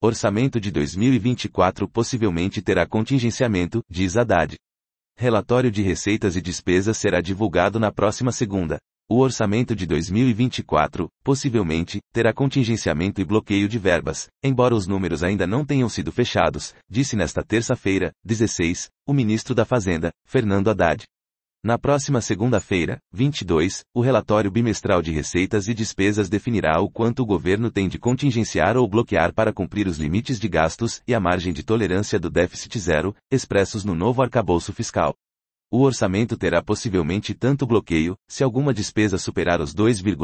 Orçamento de 2024 possivelmente terá contingenciamento, diz Haddad. Relatório de receitas e despesas será divulgado na próxima segunda. O orçamento de 2024, possivelmente, terá contingenciamento e bloqueio de verbas, embora os números ainda não tenham sido fechados, disse nesta terça-feira, 16, o ministro da Fazenda, Fernando Haddad. Na próxima segunda-feira, 22, o relatório bimestral de receitas e despesas definirá o quanto o governo tem de contingenciar ou bloquear para cumprir os limites de gastos e a margem de tolerância do déficit zero, expressos no novo arcabouço fiscal. O orçamento terá possivelmente tanto bloqueio, se alguma despesa superar os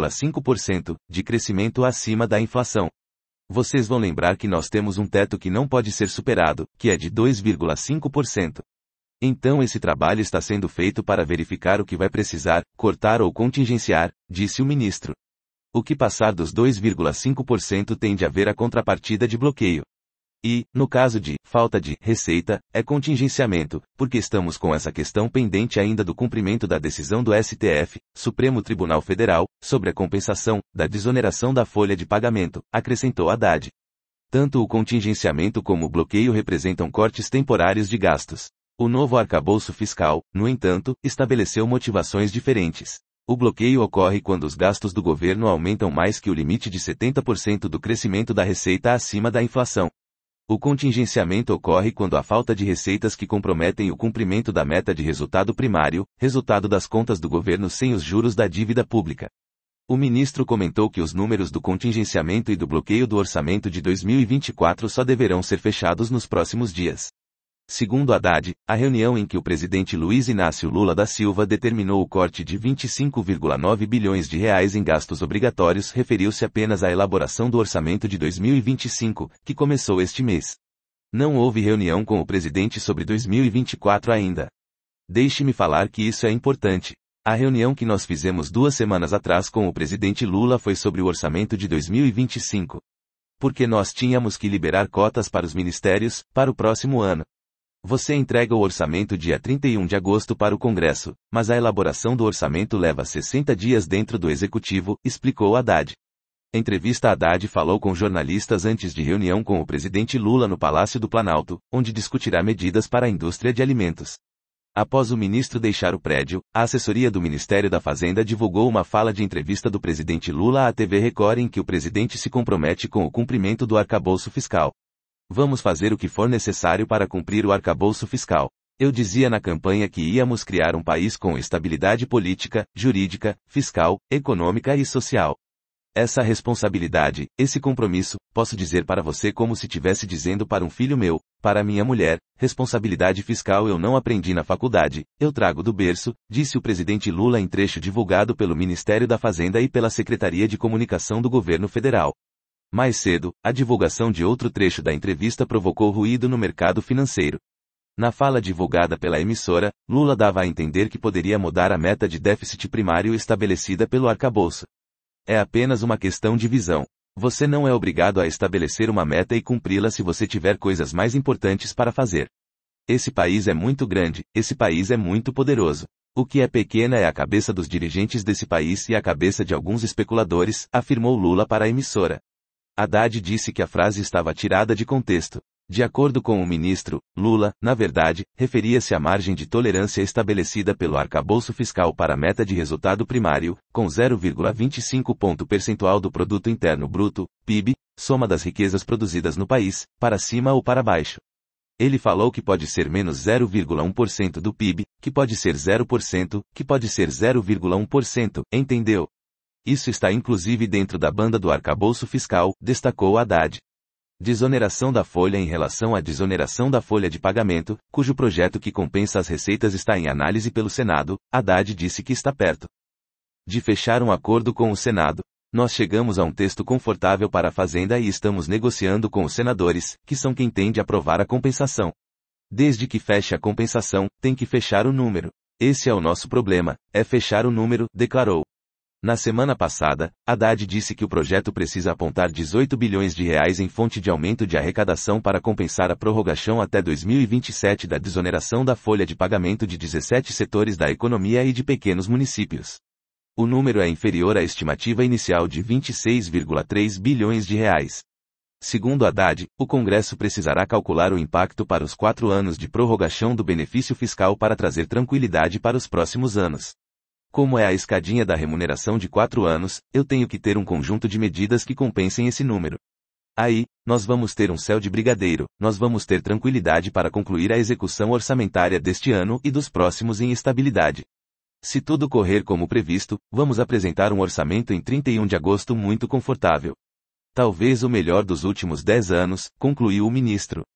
2,5% de crescimento acima da inflação. Vocês vão lembrar que nós temos um teto que não pode ser superado, que é de 2,5%. Então esse trabalho está sendo feito para verificar o que vai precisar, cortar ou contingenciar, disse o ministro. O que passar dos 2,5% tem de haver a contrapartida de bloqueio. E, no caso de falta de receita, é contingenciamento, porque estamos com essa questão pendente ainda do cumprimento da decisão do STF, Supremo Tribunal Federal, sobre a compensação da desoneração da folha de pagamento, acrescentou Haddad. Tanto o contingenciamento como o bloqueio representam cortes temporários de gastos. O novo arcabouço fiscal, no entanto, estabeleceu motivações diferentes. O bloqueio ocorre quando os gastos do governo aumentam mais que o limite de 70% do crescimento da receita acima da inflação. O contingenciamento ocorre quando há falta de receitas que comprometem o cumprimento da meta de resultado primário, resultado das contas do governo sem os juros da dívida pública. O ministro comentou que os números do contingenciamento e do bloqueio do orçamento de 2024 só deverão ser fechados nos próximos dias. Segundo Haddad, a reunião em que o presidente Luiz Inácio Lula da Silva determinou o corte de 25,9 bilhões de reais em gastos obrigatórios referiu-se apenas à elaboração do orçamento de 2025, que começou este mês. Não houve reunião com o presidente sobre 2024 ainda. Deixe-me falar que isso é importante. A reunião que nós fizemos 2 semanas atrás com o presidente Lula foi sobre o orçamento de 2025. Porque nós tínhamos que liberar cotas para os ministérios, para o próximo ano. Você entrega o orçamento dia 31 de agosto para o Congresso, mas a elaboração do orçamento leva 60 dias dentro do Executivo, explicou Haddad. Entrevista Haddad falou com jornalistas antes de reunião com o presidente Lula no Palácio do Planalto, onde discutirá medidas para a indústria de alimentos. Após o ministro deixar o prédio, a assessoria do Ministério da Fazenda divulgou uma fala de entrevista do presidente Lula à TV Record em que o presidente se compromete com o cumprimento do arcabouço fiscal. Vamos fazer o que for necessário para cumprir o arcabouço fiscal. Eu dizia na campanha que íamos criar um país com estabilidade política, jurídica, fiscal, econômica e social. Essa responsabilidade, esse compromisso, posso dizer para você como se estivesse dizendo para um filho meu, para minha mulher, responsabilidade fiscal eu não aprendi na faculdade, eu trago do berço, disse o presidente Lula em trecho divulgado pelo Ministério da Fazenda e pela Secretaria de Comunicação do Governo Federal. Mais cedo, a divulgação de outro trecho da entrevista provocou ruído no mercado financeiro. Na fala divulgada pela emissora, Lula dava a entender que poderia mudar a meta de déficit primário estabelecida pelo arcabouço. É apenas uma questão de visão. Você não é obrigado a estabelecer uma meta e cumpri-la se você tiver coisas mais importantes para fazer. Esse país é muito grande, esse país é muito poderoso. O que é pequena é a cabeça dos dirigentes desse país e a cabeça de alguns especuladores, afirmou Lula para a emissora. Haddad disse que a frase estava tirada de contexto. De acordo com o ministro, Lula, na verdade, referia-se à margem de tolerância estabelecida pelo arcabouço fiscal para a meta de resultado primário, com 0,25 ponto percentual do Produto Interno Bruto, PIB, soma das riquezas produzidas no país, para cima ou para baixo. Ele falou que pode ser menos 0,1% do PIB, que pode ser 0%, que pode ser 0,1%, entendeu? Isso está inclusive dentro da banda do arcabouço fiscal, destacou Haddad. Desoneração da folha em relação à desoneração da folha de pagamento, cujo projeto que compensa as receitas está em análise pelo Senado, Haddad disse que está perto de fechar um acordo com o Senado. Nós chegamos a um texto confortável para a Fazenda e estamos negociando com os senadores, que são quem tem de aprovar a compensação. Desde que feche a compensação, tem que fechar o número. Esse é o nosso problema, é fechar o número, declarou. Na semana passada, Haddad disse que o projeto precisa apontar 18 bilhões de reais em fonte de aumento de arrecadação para compensar a prorrogação até 2027 da desoneração da folha de pagamento de 17 setores da economia e de pequenos municípios. O número é inferior à estimativa inicial de 26,3 bilhões de reais. Segundo Haddad, o Congresso precisará calcular o impacto para os 4 anos de prorrogação do benefício fiscal para trazer tranquilidade para os próximos anos. Como é a escadinha da remuneração de 4 anos, eu tenho que ter um conjunto de medidas que compensem esse número. Aí, nós vamos ter um céu de brigadeiro, nós vamos ter tranquilidade para concluir a execução orçamentária deste ano e dos próximos em estabilidade. Se tudo correr como previsto, vamos apresentar um orçamento em 31 de agosto muito confortável. Talvez o melhor dos últimos 10 anos, concluiu o ministro.